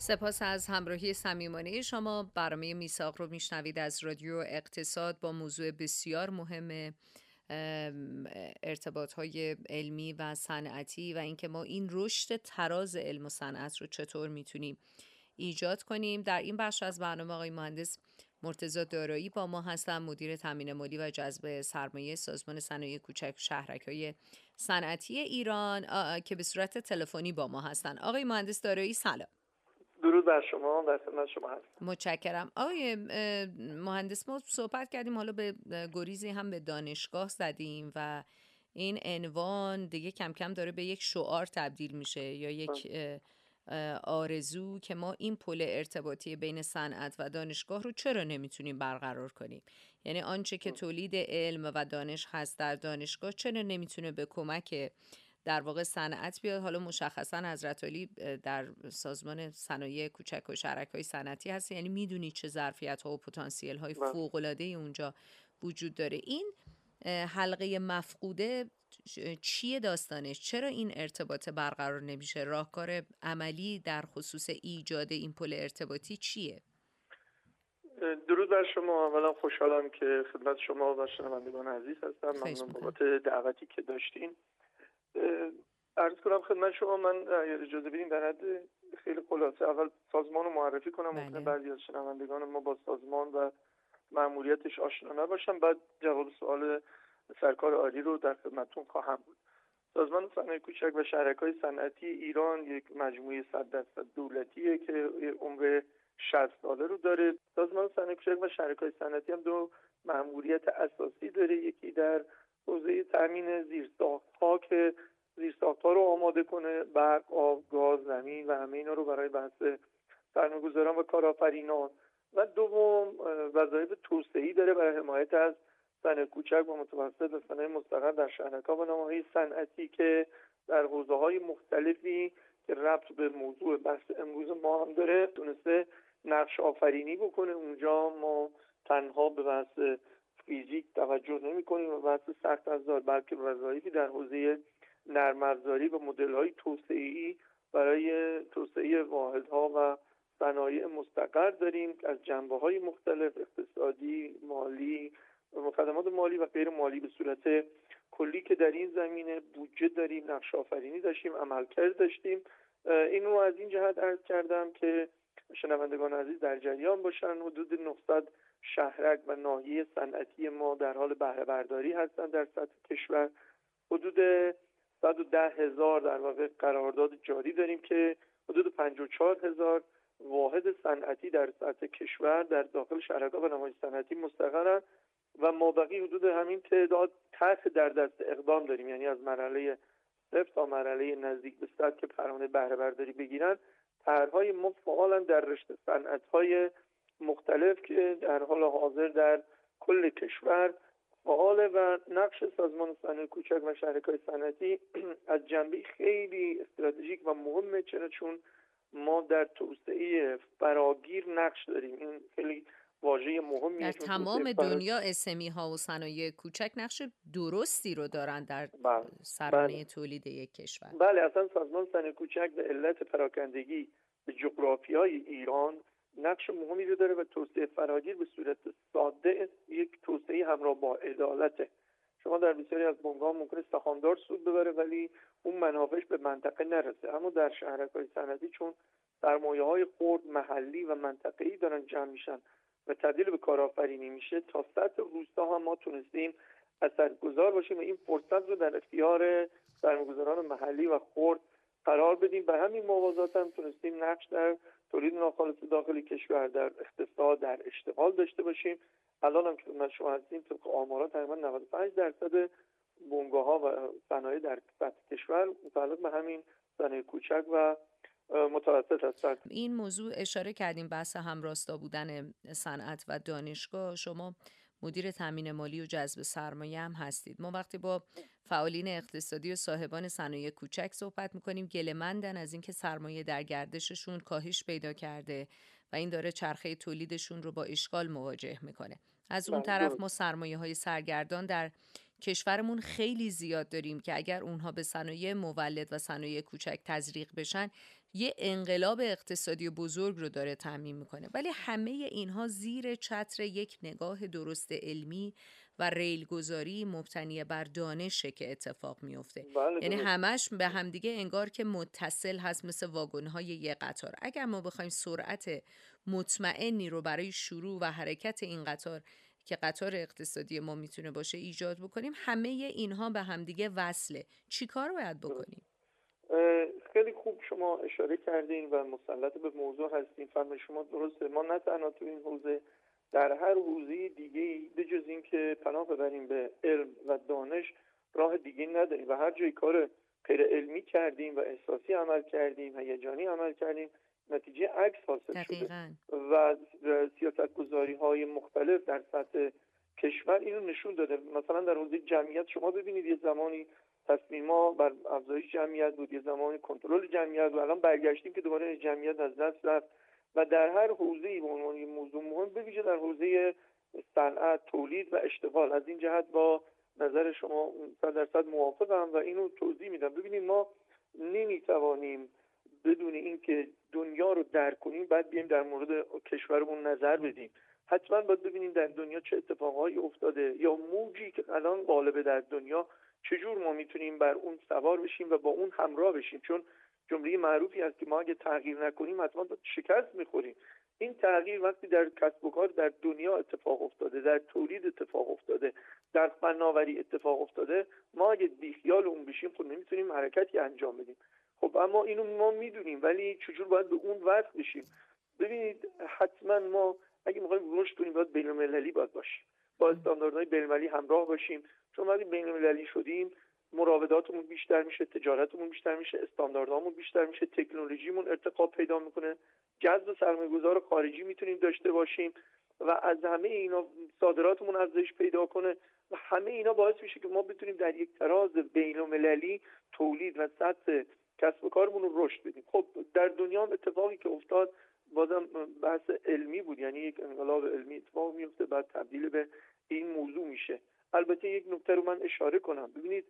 سپاس از همراهی صمیمانه شما. برنامه میثاق رو میشنوید از رادیو اقتصاد با موضوع بسیار مهم ارتباط‌های علمی و صنعتی و اینکه ما این رشد تراز علم و صنعت رو چطور میتونیم ایجاد کنیم. در این بخش از برنامه آقای مهندس مرتضی دارایی با ما هستن، مدیر تامین مالی و جذب سرمایه سازمان صنایع کوچک و شهرک‌های صنعتی ایران که به صورت تلفنی با ما هستن. آقای مهندس دارایی سلام. درود بر شما، در خدمت شما هستم. متشکرم. آقای مهندس، ما صحبت کردیم، حالا به گریزی هم به دانشگاه زدیم و این عنوان دیگه کم کم داره به یک شعار تبدیل میشه یا یک آرزو که ما این پل ارتباطی بین صنعت و دانشگاه رو چرا نمیتونیم برقرار کنیم. یعنی آنچه که تولید علم و دانش هست در دانشگاه چرا نمیتونه به کمک در واقع صنعت بیاد. حالا مشخصا حضرت علی در سازمان صنایع کوچک و شهرک‌های صنعتی هست، یعنی میدونی چه ظرفیت‌ها و پتانسیل‌های فوق‌العاده اونجا وجود داره. این حلقه مفقوده چیه داستانش؟ چرا این ارتباط برقرار نمیشه؟ راهکار عملی در خصوص ایجاد این پل ارتباطی چیه؟ درود بر شما. اولا خوشحالم که خدمت شما و شنوندگان عزیز هستم. ممنون بابت دعوتی که داشتین. عرض کنم خدمت شما، من اجازه بدین در حد خیلی خلاصه اول سازمان رو معرفی کنم. ممکنه بعضی از شنوندگان ما با سازمان و مأموریتش آشنا نباشن، بعد جواب سوال سرکار عالی رو در خدمتتون خواهم بود. سازمان صنایع کوچک و شهرک‌های صنعتی ایران یک مجموعه 100% دولتیه که عمر 60 ساله رو داره. سازمان صنایع کوچک و شهرک‌های صنعتی هم دو مأموریت اساسی داره. یکی در حوزه تامین زیرساخت‌ها که زیرساخت‌ها رو آماده کنه، برق، آب، گاز، زمین و همه اینا رو برای بحث سرمایه‌گذاران و کارآفرینان، و دوم وظایف توسعه‌ای داره برای حمایت از صنایع کوچک و متوسط و صنایع مستقر در شهرک‌ها و نماهای صنعتی که در حوزه‌های مختلفی که ربط به موضوع بحث امروز ما هم داره تونسته نقش آفرینی بکنه. اونجا ما تنها به بحث فیزیک توجه نمی‌کنیم و بحث سخت افزار، بلکه وظایفی در حوزه نرم افزاری و مدل‌های توسعه‌ای برای توسعه واحدها و صنایع مستقر داریم از جنبه‌های مختلف، اقتصادی، مالی، خدمات مالی و غیر مالی به صورت کلی، که در این زمینه بودجه داریم، نقش آفرینی داشتیم، عملکرد داشتیم. اینو از این جهت عرض کردم که شنوندگان عزیز در جریان باشن. حدود 900 شهرک و ناحیه صنعتی ما در حال بهره برداری هستند در سطح کشور. حدود 110,000 در واقع قرارداد جاری داریم که حدود 54,000 واحد صنعتی در سطح کشور در داخل شهرک‌ها و نمای صنعتی مستقرند و مابقی حدود همین تعداد طرح در دست اقدام داریم، یعنی از مرحله 0 تا مرحله نزدیک به 100 که پروانه بهره برداری بگیرن. طرح‌های ما فعالاً در رشته صنعت‌های مختلف که در حال حاضر در کل کشور فعال و نقش سازمان صنایع کوچک و شهرک‌های صنعتی از جنبه خیلی استراتژیک و مهمه، چون ما در توسعه فراگیر نقش داریم. این خیلی واژه مهمیه. در تمام دنیا اسمی ها و صنایع کوچک نقش درستی رو دارن در سرانه تولید یک کشور. بله، اصلا سازمان صنایع کوچک به علت پراکندگی به جغرافیای ایران نقش مهمی رو داره و توسعه فراگیر به صورت ساده یک توسعه همراه با عدالته. شما در بسیاری از بنگاه ممکنه سهامدار سود ببره ولی اون منافعش به منطقه نرسه، اما در شهرک‌های صنعتی چون سرمایه‌های خرد محلی و منطقه‌ای دارن جمع میشن و تبدیل به کارآفرینی میشه، تا سطح روستا هم ما تونستیم اثرگذار باشیم و این فرصت رو در اختیار سرمایه‌گذاران محلی و خرد قرار بدیم. به همین موازات هم تونستیم نقش در تولید ناخالص داخلی کشور، در اقتصاد، در اشتغال داشته باشیم. الان هم که خدمت شما هستیم طبق آمارات تقریبا 95% بنگاه‌ها و صنایع در سطح کشور متعلق به همین صنایع کوچک و متوسط هستند. این موضوع اشاره کردیم، بحث همراستا بودن صنعت و دانشگاه. شما مدیر تامین مالی و جذب سرمایه هم هستید. ما وقتی با فعالین اقتصادی و صاحبان صنایع کوچک صحبت میکنیم گله‌مندن از اینکه سرمایه در گردششون کاهش پیدا کرده و این داره چرخه تولیدشون رو با اشغال مواجه میکنه. از اون طرف ما سرمایه‌های سرگردان در کشورمون خیلی زیاد داریم که اگر اونها به صنایع مولد و صنایع کوچک تزریق بشن یه انقلاب اقتصادی بزرگ رو داره تامین میکنه، ولی همه اینها زیر چتر یک نگاه درست علمی و ریلگذاری مبتنی بر دانشه که اتفاق میفته. بله یعنی درست. همش به همدیگه انگار که متصل هست، مثل واگن‌های یه قطار. اگر ما بخوایم سرعت مطمئنی رو برای شروع و حرکت این قطار که قطار اقتصادی ما میتونه باشه ایجاد بکنیم، همه اینها به همدیگه وصله. چی کار باید بکنیم؟ خیلی خوب شما اشاره کردین و مسلط به موضوع هستین. فهم شما درسته. ما نه تنها تو این حوزه، در هر حوزه دیگه بجز این که پناه ببریم به علم و دانش راه دیگه نداریم و هر جای کار غیر علمی کردیم و احساسی عمل کردیم، هیجانی عمل کردیم، نتیجه عکس حاصل دقیقاً. شده و سیاست‌گذاری های مختلف در سطح کشور اینو نشون داده. مثلا در حوزه جمعیت شما ببینید یه زمانی تصمیم‌ها بر افزایش جمعیت بود، یه زمانی کنترل جمعیت و الان برگشتیم که دوباره جمعیت از دست رفت و در هر حوزه‌ای به عنوان موضوع مهم، به ویژه در حوزه صنعت، تولید و اشتغال، از این جهت با نظر شما 100% موافقم و اینو توضیح میدم. ببینید ما نمیتوانیم بدون اینکه دنیا رو درک کنیم بعد بیایم در مورد کشورمون نظر بدیم. حتما باید ببینیم در دنیا چه اتفاقایی افتاده یا موجی که الان غالبه در دنیا، چجور ما میتونیم بر اون سوار بشیم و با اون همراه بشیم. چون جمله معروفی هست که ما اگه تغییر نکنیم حتما شکست میخوریم. این تغییر وقتی در کسب و کار در دنیا اتفاق افتاده، در تولید اتفاق افتاده، در فناوری اتفاق افتاده، ما اگه بیخیال اون بشیم خب نمیتونیم حرکتی انجام بدیم. خب اما اینو ما میدونیم، ولی چجور باید به اون وصل بشیم؟ ببینید حتما ما اگه میخوایم رشد کنیم باید بین‌المللی باشیم، با استانداردهای بین‌المللی همراه باشیم. چون وقتی بین‌المللی شدیم مراوداتمون بیشتر میشه، تجارتمون بیشتر میشه، استانداردهامون بیشتر میشه، تکنولوژیمون ارتقا پیدا میکنه، جذب سرمایه‌گذار خارجی میتونیم داشته باشیم و از همه اینا صادراتمون افزایش پیدا کنه و همه اینا باعث میشه که ما بتونیم در یک تراز بین‌المللی تولید و سطح کسب و کارمون رو رشد بدیم. خب در دنیا اتفاقی که افتاد بازم بحث علمی بود، یعنی یک انقلاب علمی اتفاق میفته بعد تبدیل به این موضوع میشه. البته یک نکته رو من اشاره کنم. ببینید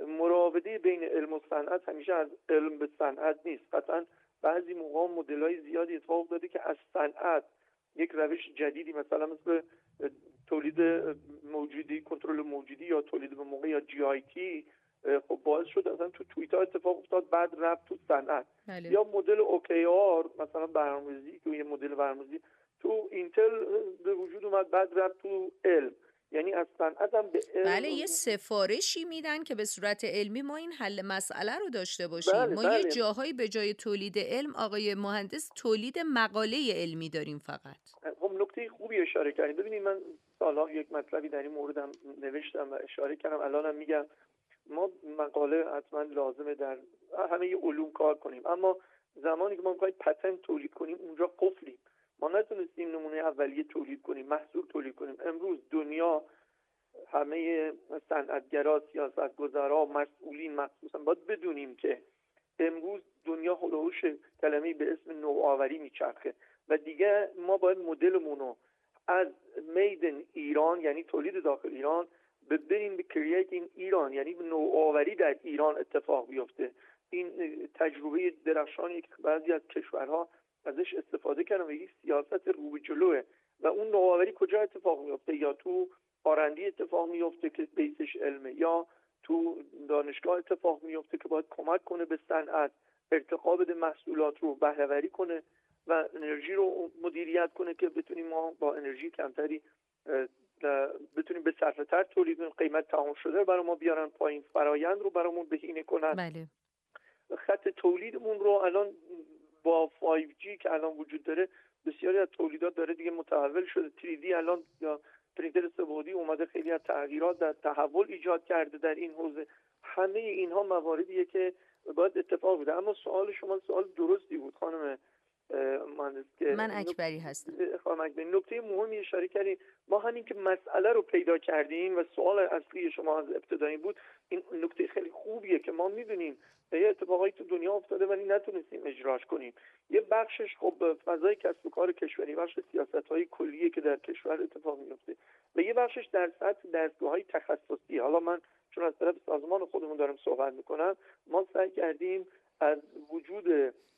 مراوده بین علم و صنعت همیشه از علم به صنعت نیست. قطعا بعضی موقع مدل‌های زیادی اتفاق افتاده که از صنعت یک روش جدیدی مثلا مثل تولید موجودی، کنترل موجودی یا تولید به موقع یا جی آی تی خب باعث شد اصلا تو توییتر اتفاق افتاد بعد رفت تو صنعت. یا مدل اوکی آر مثلا برنامه‌ریزی که یه مدل برنامه‌ریزی تو اینتل به وجود اومد بعد رفت تو علم. یعنی از صنعت هم به علم. بله یه سفارشی میدن که به صورت علمی ما این حل مسئله رو داشته باشیم. بله، ما بله. یه جاهایی به جای تولید علم آقای مهندس تولید مقاله علمی داریم فقط. خب نکته خوبی اشاره کردید. ببینید من سالها یک مطلبی در این موردم نوشتم و اشاره کردم، الانم میگم ما مقاله حتما لازمه در همه علوم کار کنیم، اما زمانی که ما می‌خوایم پتنت تولید کنیم اونجا قفلیم. ما نتونستیم نمونه اولیه تولید کنیم، محصول تولید کنیم. امروز دنیا همه صنعتگرا، سیاستگزارا، مسئولین مخصوصا باید بدونیم که امروز دنیا هولوش کلمه‌ای به اسم نوآوری میچرخه و دیگه ما باید مدلمون رو از میدن ایران یعنی تولید داخل ایران بریم به کرییت این ایران یعنی نوآوری در ایران اتفاق بیفته. این تجربه درخشانی که بعضی از کشورها ازش استفاده کردن و یک سیاست رو به جلوه و اون نوآوری کجا اتفاق میفته؟ یا تو آرندی اتفاق میفته که بیسش علمه، یا تو دانشگاه اتفاق میفته که باید کمک کنه به صنعت ارتقا بده، محصولات رو بهره‌وری کنه و انرژی رو مدیریت کنه که بتونیم ما با انرژی کمتری بتونیم به صرفه‌تر تولید کنیم، قیمت تمام شده رو برای ما بیارن پایین، فرایند رو برامون بهینه کنن. بله. خط تولیدمون رو الان با 5G که الان وجود داره بسیاری از تولیدات داره دیگه متحول شده. 3D الان یا پرینتر سه‌بعدی اومده، خیلی از تغییرات در تحول ایجاد کرده در این حوزه. همه اینها مواردیه که باید اتفاق بیفته. اما سوال شما سوال درستی بود خانم مهندس که من اکبری هستم. خانم اکبری نکته مهمی اشاره کردیم. ما همین که مسئله رو پیدا کردیم و سوال اصلی شما از ابتدایی بود، این نکته خیلی خوبیه که ما میدونیم یه اتفاقایی تو دنیا افتاده ولی نتونستیم اجراش کنیم. یه بخشش خب فضای کسب و کار کشوری، بخش سیاست‌های کلیه که در کشور اتفاق میفته و یه بخشش در سطح دستگاه‌های تخصصی. حالا من چون از طرف سازمان خودمون دارم صحبت میکنم، ما سعی کردیم از وجود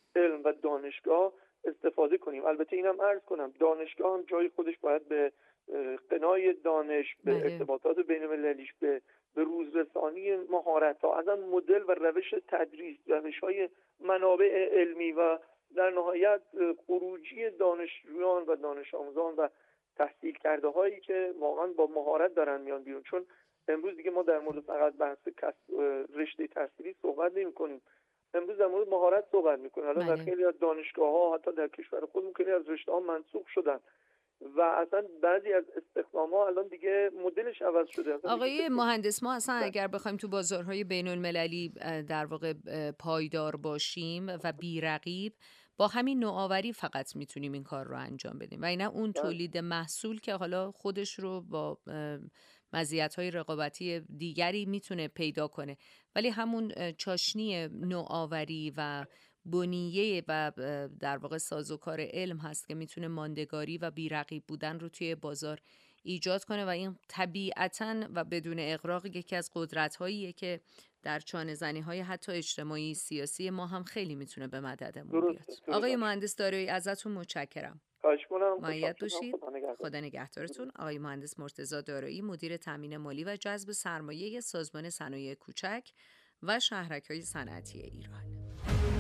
علم و دانشگاه استفاده کنیم. البته اینم عرض کنم دانشگاه هم جای خودش باید به قنای دانش، به ارتباطات بین‌المللیش، به روزرسانی مهارت‌ها، از آن مدل و روش تدریس، روش‌های منابع علمی و در نهایت خروجی دانشجویان و دانش آموزان و تحصیل کرده هایی که واقعا با مهارت دارن میان بیرون. چون امروز دیگه ما در مورد فقط بحث رشته تحصیلی صحبت نمی‌کنیم، امروز در مورد مهارت صحبت می‌کنیم. الان در خیلی از دانشگاه‌ها حتی در کشور خودمون خیلی از رشته‌ها منسوخ شدن و اصلا بعضی از استخدام‌ها الان دیگه مدلش عوض شده. آقای مهندس، ما اصلا اگر بخوایم تو بازارهای بین‌المللی در واقع پایدار باشیم و بی‌رقیب، با همین نوآوری فقط میتونیم این کار رو انجام بدیم و اینا اون تولید محصول که حالا خودش رو با مزیت‌های رقابتی دیگری میتونه پیدا کنه، ولی همون چاشنی نوآوری و بنیه و در واقع سازوکار علم هست که میتونه ماندگاری و بی‌رقیب بودن رو توی بازار ایجاد کنه و این طبیعتاً و بدون اغراق یکی از قدرت‌هاییه که در چانه‌زنی‌های حتی اجتماعی سیاسی ما هم خیلی میتونه به مددمون بیاد. آقای مهندس دارایی ازتون متشکرم. مؤید باشید. خدا نگهدارتون. آقای مهندس مرتضی دارایی، مدیر تامین مالی و جذب سرمایه سازمان صنایع کوچک و شهرک‌های صنعتی ایران.